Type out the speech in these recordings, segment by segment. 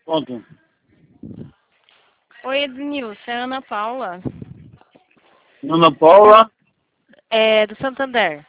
Pronto. Oi, Ednilson, é a Ana Paula. Ana Paula. É, do Santander.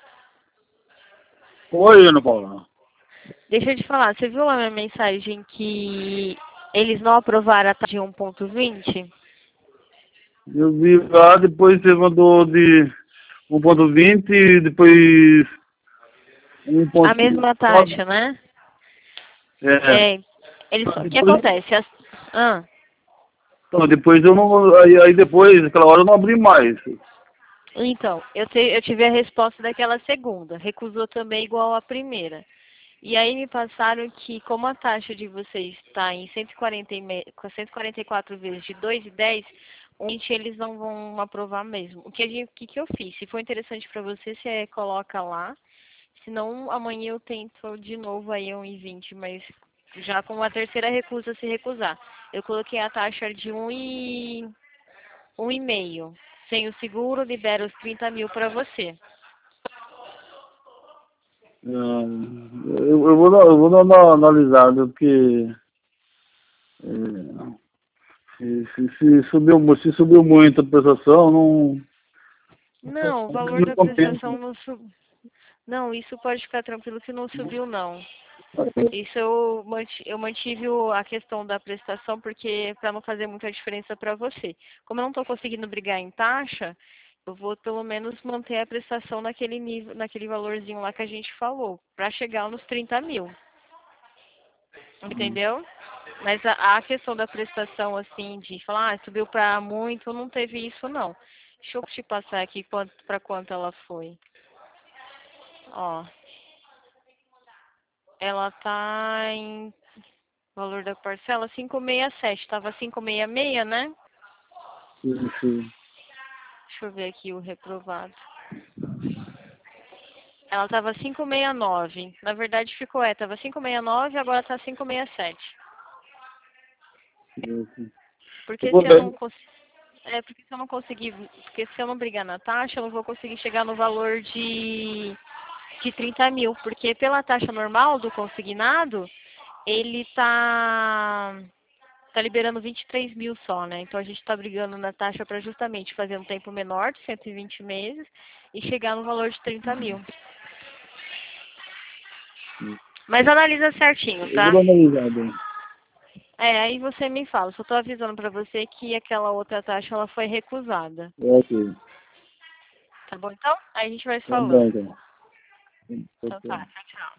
Oi, Ana Paula. Deixa eu te falar, você viu lá minha mensagem que eles não aprovaram a taxa de 1,20? Eu vi lá, depois você mandou de 1,20 e depois A mesma 1,9. taxa, né? É. É, o que Depois, acontece? Ah, então, depois eu não. Aí depois, aquela hora eu não abri mais. então, eu tive a resposta daquela segunda, recusou também igual a primeira. E aí me passaram que, como a taxa de vocês está em 144 vezes de 2,10, onde eles não vão aprovar mesmo. O que eu fiz? Se for interessante para você, você coloca lá. Senão, amanhã eu tento de novo aí 1,20, mas já com a terceira recusa se recusar. Eu coloquei a taxa de 1,5. Sem o seguro, libero os 30 mil para você. Eu vou dar uma analisada, porque se subiu muito a prestação, Não, o valor não da compensa. prestação não subiu. Não, isso pode ficar tranquilo que não subiu, não. Isso eu mantive a questão da prestação porque para não fazer muita diferença para você. Como eu não estou conseguindo brigar em taxa, eu vou pelo menos manter a prestação naquele nível, naquele valorzinho lá que a gente falou, para chegar nos 30 mil. Entendeu? Mas a questão da prestação, assim, de falar, subiu para muito, não teve isso, não. Deixa eu te passar aqui para quanto ela foi. Ó, ela tá em valor da parcela 567, tava 566, né? Sim. Deixa eu ver aqui o reprovado. Ela tava 569. Na verdade ficou, tava 569, agora tá 567. Porque Tudo se eu bem. não porque se eu não conseguir, porque se eu não brigar na taxa, eu não vou conseguir chegar no valor de 30 mil, porque pela taxa normal do consignado, ele tá liberando 23 mil só, né? Então a gente está brigando na taxa para justamente fazer um tempo menor, de 120 meses, e chegar no valor de 30 mil. Mas analisa certinho, Eu vou tá? dar uma analisada. Aí você me fala. Só tô avisando para você que aquela outra taxa ela foi recusada. Ok. Tá bom então? Aí a gente vai se Tá bom, falando. então. Então tá, Ok. tchau, tchau.